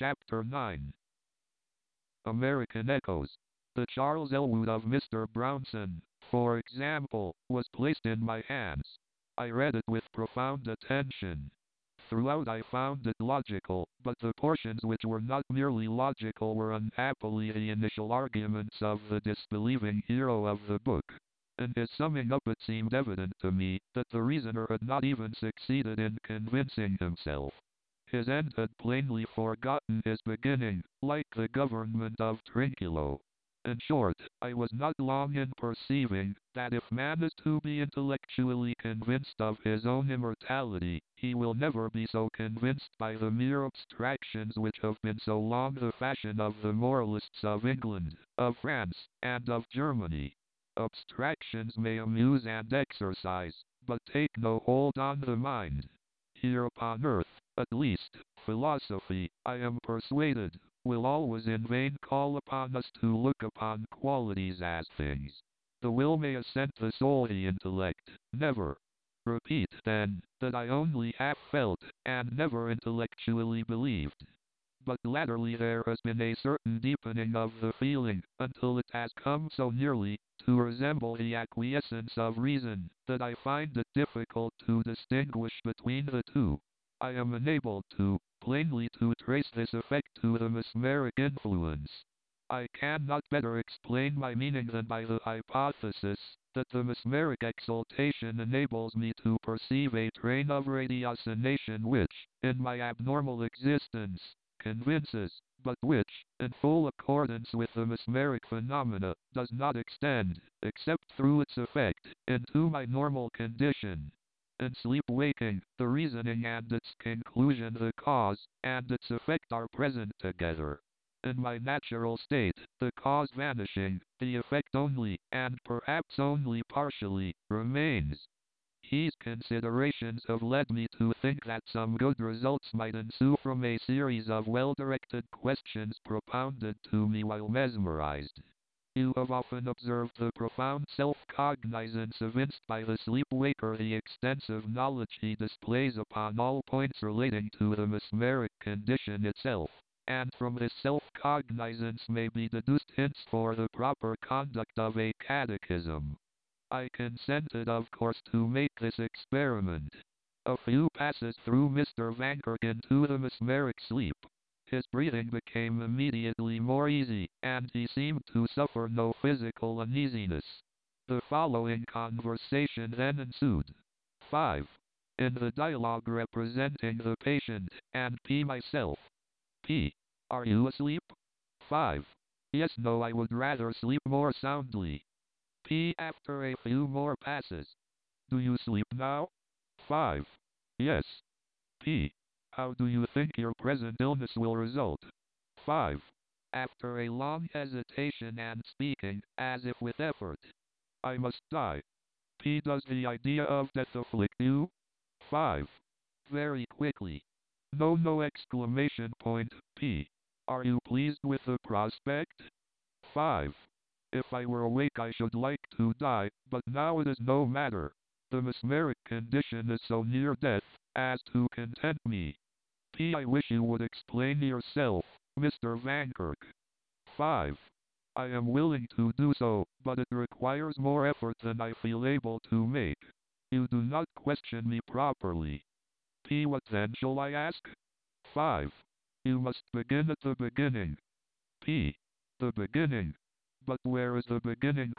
Chapter 9. American Echoes. The Charles Elwood of Mr. Brownson, for example, was placed in my hands. I read it with profound attention. Throughout I found it logical, but the portions which were not merely logical were unhappily the initial arguments of the disbelieving hero of the book. In his summing up it seemed evident to me that the reasoner had not even succeeded in convincing himself. His end had plainly forgotten his beginning, like the government of Trinculo. In short, I was not long in perceiving that if man is to be intellectually convinced of his own immortality, he will never be so convinced by the mere abstractions which have been so long the fashion of the moralists of England, of France, and of Germany. Abstractions may amuse and exercise, but take no hold on the mind. Here upon earth, at least, philosophy, I am persuaded, will always in vain call upon us to look upon qualities as things. The will may assent the soul the intellect, never. Repeat, then, that I only half felt, and never intellectually believed. But latterly there has been a certain deepening of the feeling, until it has come so nearly to resemble the acquiescence of reason, that I find it difficult to distinguish between the two. I am enabled plainly to trace this effect to the mesmeric influence. I cannot better explain my meaning than by the hypothesis that the mesmeric exaltation enables me to perceive a train of ratiocination which, in my abnormal existence, convinces, but which, in full accordance with the mesmeric phenomena, does not extend, except through its effect, into my normal condition. In sleep-waking, the reasoning and its conclusion, the cause, and its effect are present together. In my natural state, the cause vanishing, the effect only, and perhaps only partially, remains. These considerations have led me to think that some good results might ensue from a series of well-directed questions propounded to me while mesmerized. You have often observed the profound self-cognizance evinced by the sleep-waker, the extensive knowledge he displays upon all points relating to the mesmeric condition itself, and from this self-cognizance may be deduced hints for the proper conduct of a catechism. I consented, of course, to make this experiment. A few passes threw Mr. Vankirk into the mesmeric sleep. His breathing became immediately more easy, and he seemed to suffer no physical uneasiness. The following conversation then ensued. 5. In the dialogue representing the patient, and P. myself. P. Are you asleep? 5. Yes, no, I would rather sleep more soundly. P. After a few more passes. Do you sleep now? 5. Yes. P. How do you think your present illness will result? 5. After a long hesitation and speaking, as if with effort. I must die. P. Does the idea of death afflict you? 5. Very quickly. No exclamation point. P. Are you pleased with the prospect? 5. If I were awake I should like to die, but now it is no matter. The mesmeric condition is so near death, as to content me. P. I wish you would explain yourself, Mr. Vankirk. 5. I am willing to do so, but it requires more effort than I feel able to make. You do not question me properly. P. What then shall I ask? 5. You must begin at the beginning. P. The beginning. But where is the beginning?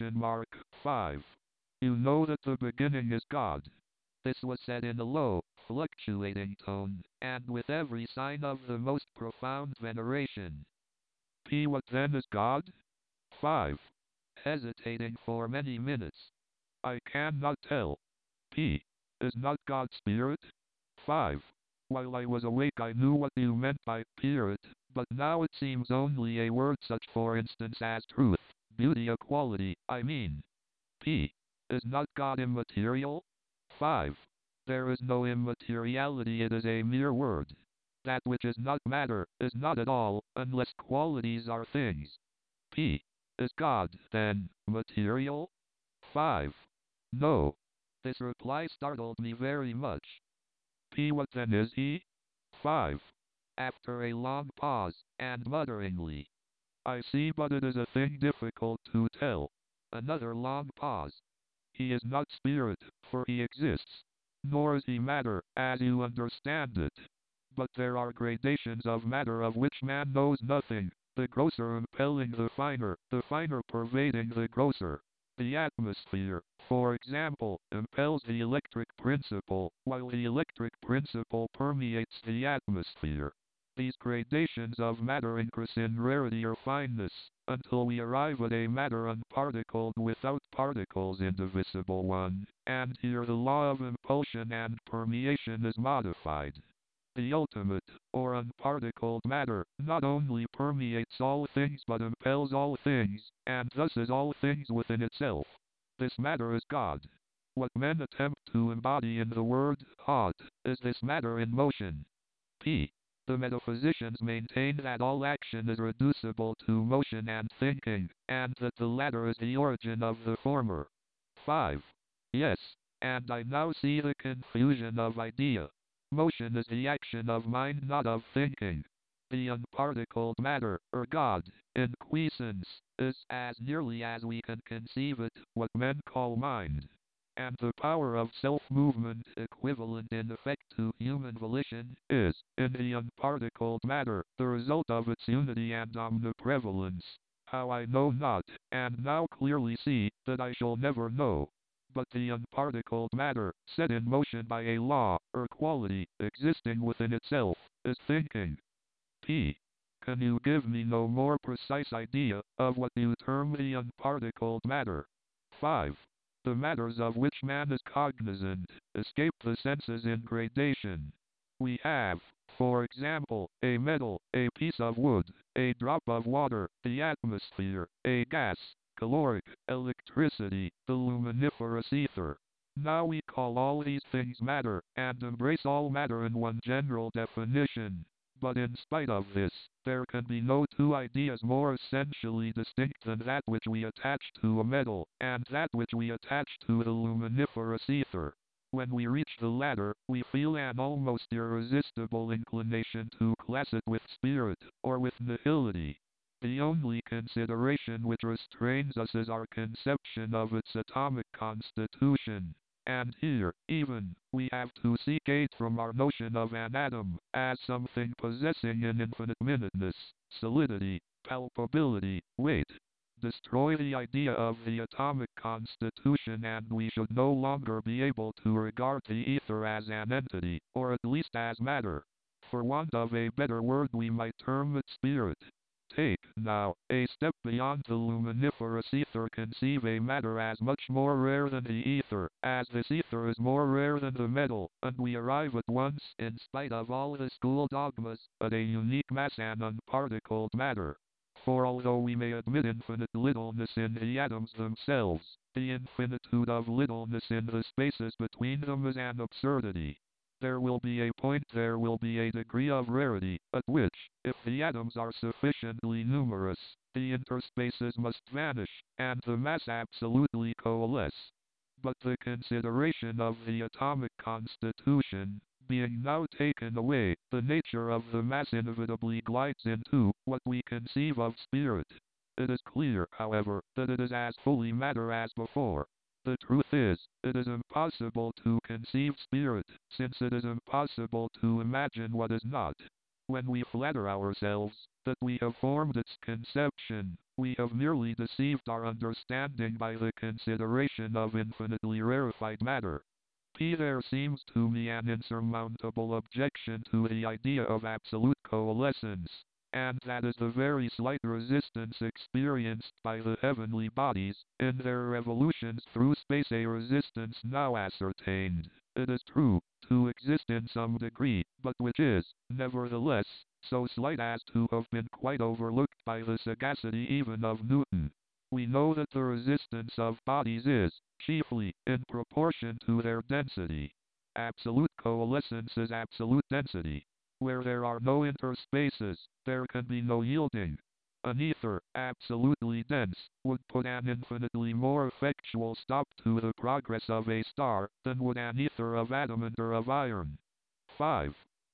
5. You know that the beginning is God. This was said in a low, fluctuating tone, and with every sign of the most profound veneration. P. What then is God? 5. Hesitating for many minutes. I cannot tell. P. Is not God spirit? 5. While I was awake I knew what you meant by spirit, but now it seems only a word, such for instance as truth, beauty, equality, I mean. P. Is not God immaterial? 5. There is no immateriality, it is a mere word. That which is not matter, is not at all, unless qualities are things. P. Is God, then, material? 5. No. This reply startled me very much. P. What then is he? 5. after a long pause, and mutteringly, I see, but it is a thing difficult to tell. Another long pause. He is not spirit, for he exists. Nor is he matter, as you understand it. But there are gradations of matter of which man knows nothing, the grosser impelling the finer pervading the grosser. The atmosphere, for example, impels the electric principle, while the electric principle permeates the atmosphere. These gradations of matter increase in rarity or fineness, until we arrive at a matter unparticled without particles indivisible one, and here the law of impulsion and permeation is modified. The ultimate, or unparticled matter, not only permeates all things but impels all things, and thus is all things within itself. This matter is God. What men attempt to embody in the word thought is this matter in motion. P. The metaphysicians maintain that all action is reducible to motion and thinking, and that the latter is the origin of the former. 5. Yes, and I now see the confusion of idea. Motion is the action of mind, not of thinking. The unparticled matter, or God, in quiescence, is, as nearly as we can conceive it, what men call mind. And the power of self-movement, equivalent in effect to human volition, is, in the unparticled matter, the result of its unity and omniprevalence. How I know not, and now clearly see, that I shall never know. But the unparticled matter, set in motion by a law, or quality, existing within itself, is thinking. P. Can you give me no more precise idea of what you term the unparticled matter? 5. The matters of which man is cognizant escape the senses in gradation. We have, for example, a metal, a piece of wood, a drop of water, the atmosphere, a gas, caloric, electricity, the luminiferous ether. Now we call all these things matter, and embrace all matter in one general definition. But in spite of this, there can be no two ideas more essentially distinct than that which we attach to a metal, and that which we attach to the luminiferous ether. When we reach the latter, we feel an almost irresistible inclination to class it with spirit, or with nihility. The only consideration which restrains us is our conception of its atomic constitution. And here, even, we have to seek aid from our notion of an atom, as something possessing an infinite minuteness, solidity, palpability, weight. Destroy the idea of the atomic constitution and we should no longer be able to regard the ether as an entity, or at least as matter. For want of a better word we might term it spirit. Take, now, a step beyond the luminiferous ether, conceive a matter as much more rare than the ether, as this ether is more rare than the metal, and we arrive at once, in spite of all the school dogmas, at a unique mass and unparticled matter. For although we may admit infinite littleness in the atoms themselves, the infinitude of littleness in the spaces between them is an absurdity. There will be a point, there will be a degree of rarity, at which, if the atoms are sufficiently numerous, the interspaces must vanish, and the mass absolutely coalesce. But the consideration of the atomic constitution, being now taken away, the nature of the mass inevitably glides into what we conceive of spirit. It is clear, however, that it is as fully matter as before. The truth is, it is impossible to conceive spirit, since it is impossible to imagine what is not. When we flatter ourselves that we have formed its conception, we have merely deceived our understanding by the consideration of infinitely rarefied matter. P. There seems to me an insurmountable objection to the idea of absolute coalescence, and that is the very slight resistance experienced by the heavenly bodies in their revolutions through space, a resistance now ascertained, it is true, to exist in some degree, but which is, nevertheless, so slight as to have been quite overlooked by the sagacity even of Newton. We know that the resistance of bodies is, chiefly, in proportion to their density. Absolute coalescence is absolute density. Where there are no interspaces, there can be no yielding. An ether, absolutely dense, would put an infinitely more effectual stop to the progress of a star than would an ether of adamant or of iron. 5.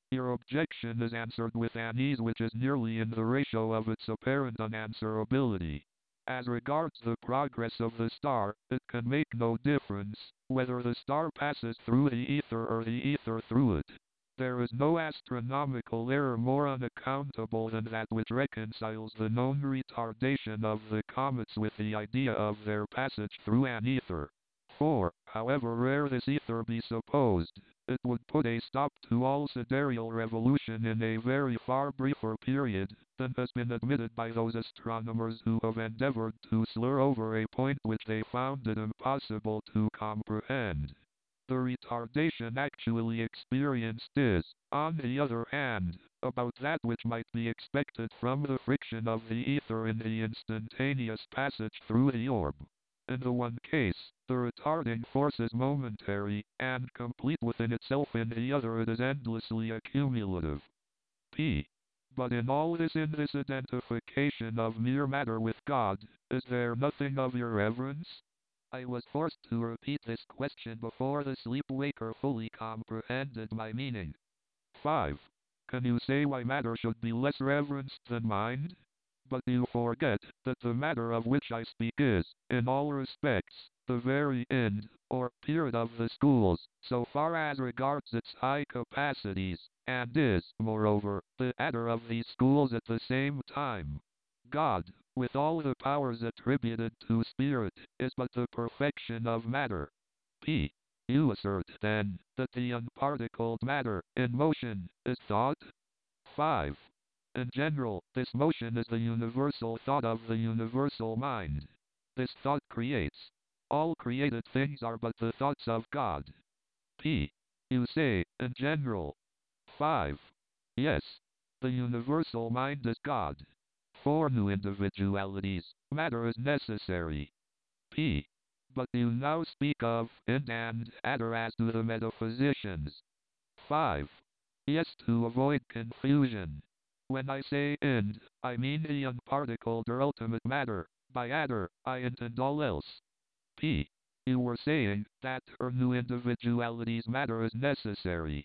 Your objection is answered with an ease which is nearly in the ratio of its apparent unanswerability. As regards the progress of the star, it can make no difference whether the star passes through the ether or the ether through it. There is no astronomical error more unaccountable than that which reconciles the known retardation of the comets with the idea of their passage through an ether. For, however rare this ether be supposed, it would put a stop to all sidereal revolution in a very far briefer period than has been admitted by those astronomers who have endeavored to slur over a point which they found it impossible to comprehend. The retardation actually experienced is, on the other hand, about that which might be expected from the friction of the ether in the instantaneous passage through the orb. In the one case, the retarding force is momentary and complete within itself; in the other it is endlessly accumulative. P. But in all this, in this identification of mere matter with God, is there nothing of irreverence? I was forced to repeat this question before the sleep-waker fully comprehended my meaning. 5. Can you say why matter should be less reverenced than mind? But you forget that the matter of which I speak is, in all respects, the very end, or period of the schools, so far as regards its high capacities, and is, moreover, the adder of these schools at the same time. God, with all the powers attributed to spirit, is but the perfection of matter. P. You assert, then, that the unparticled matter, in motion, is thought? 5. In general, this motion is the universal thought of the universal mind. This thought creates. All created things are but the thoughts of God. P. You say, in general. 5. Yes. The universal mind is God. For new individualities, matter is necessary. P. But you now speak of end and adder as do the metaphysicians. 5. Yes, to avoid confusion. When I say end, I mean the unparticled or ultimate matter. By adder, I intend all else. P. You were saying that for new individualities matter is necessary.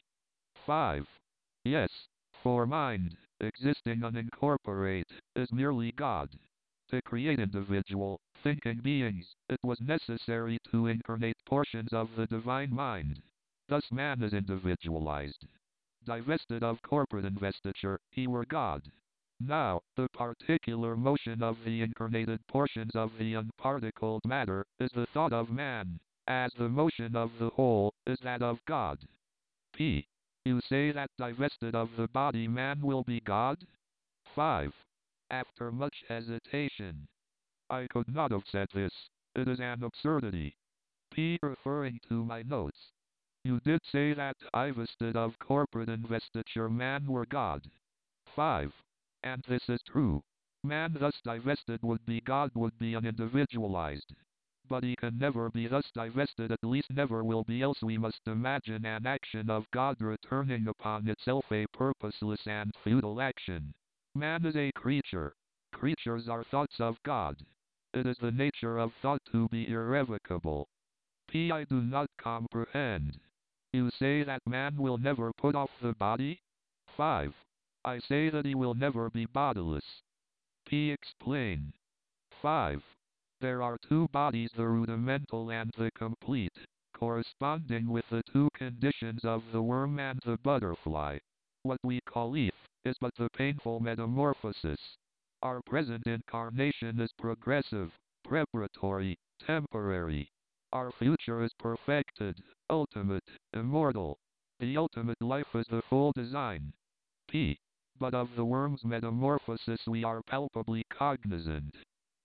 5. Yes. For mind, existing unincorporate, is merely God. To create individual, thinking beings, it was necessary to incarnate portions of the divine mind. Thus man is individualized. Divested of corporate investiture, he were God. Now, the particular motion of the incarnated portions of the unparticled matter is the thought of man, as the motion of the whole is that of God. P. You say that divested of the body man will be God? 5. After much hesitation. I could not have said this. It is an absurdity. P. Referring to my notes. You did say that divested of corporate investiture man were God. 5. And this is true. Man thus divested would be God, would be unindividualized. But he can never be thus divested, at least never will be, else we must imagine an action of God returning upon itself, a purposeless and futile action. Man is a creature. Creatures are thoughts of God. It is the nature of thought to be irrevocable. P. I do not comprehend. You say that man will never put off the body? 5. I say that he will never be bodiless. P. Explain. 5. There are two bodies, the rudimental and the complete, corresponding with the two conditions of the worm and the butterfly. What we call eth is but the painful metamorphosis. Our present incarnation is progressive, preparatory, temporary. Our future is perfected, ultimate, immortal. The ultimate life is the full design. P. But of the worm's metamorphosis we are palpably cognizant.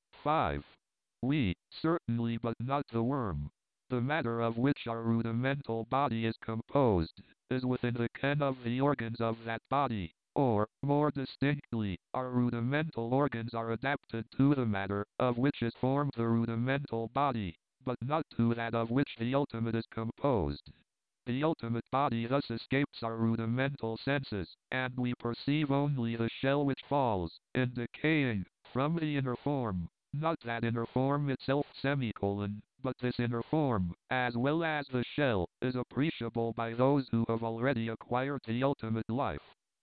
5. We, certainly, but not the worm. The matter of which our rudimental body is composed, is within the ken of the organs of that body, or, more distinctly, our rudimental organs are adapted to the matter of which is formed the rudimental body, but not to that of which the ultimate is composed. The ultimate body thus escapes our rudimental senses, and we perceive only the shell which falls, in decaying, from the inner form, not that inner form itself, but this inner form, as well as the shell, is appreciable by those who have already acquired the ultimate life.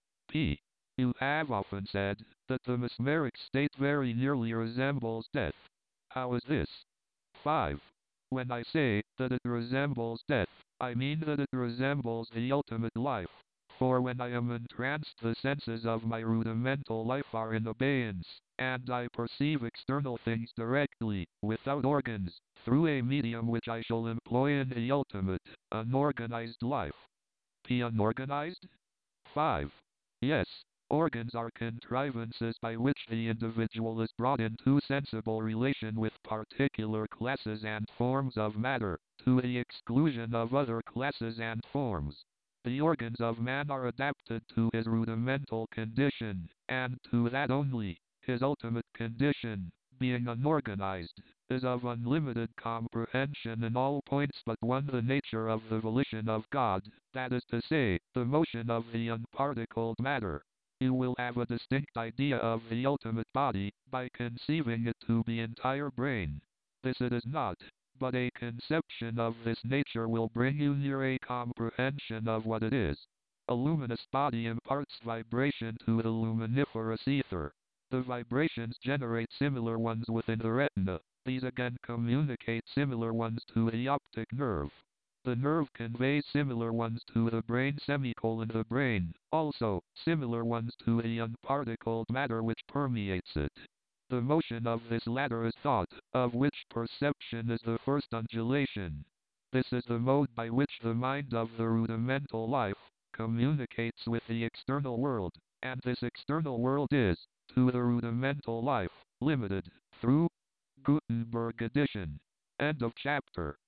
P. You have often said that the mesmeric state very nearly resembles death. How is this? 5. When I say that it resembles death, I mean that it resembles the ultimate life. For when I am entranced, the senses of my rudimental life are in abeyance, and I perceive external things directly, without organs, through a medium which I shall employ in the ultimate, unorganized life. P. Unorganized? 5. Yes, organs are contrivances by which the individual is brought into sensible relation with particular classes and forms of matter, to the exclusion of other classes and forms. The organs of man are adapted to his rudimental condition, and to that only. His ultimate condition, being unorganized, is of unlimited comprehension in all points but one, the nature of the volition of God, that is to say, the motion of the unparticled matter. You will have a distinct idea of the ultimate body by conceiving it to be entire brain. This it is not, but a conception of this nature will bring you near a comprehension of what it is. A luminous body imparts vibration to the luminiferous ether. The vibrations generate similar ones within the retina. These again communicate similar ones to the optic nerve. The nerve conveys similar ones to the brain the brain, also, similar ones to the unparticled matter which permeates it. The motion of this latter is thought, of which perception is the first undulation. This is the mode by which the mind of the rudimental life communicates with the external world, and this external world is, to the rudimental life, limited, through Gutenberg edition. End of chapter.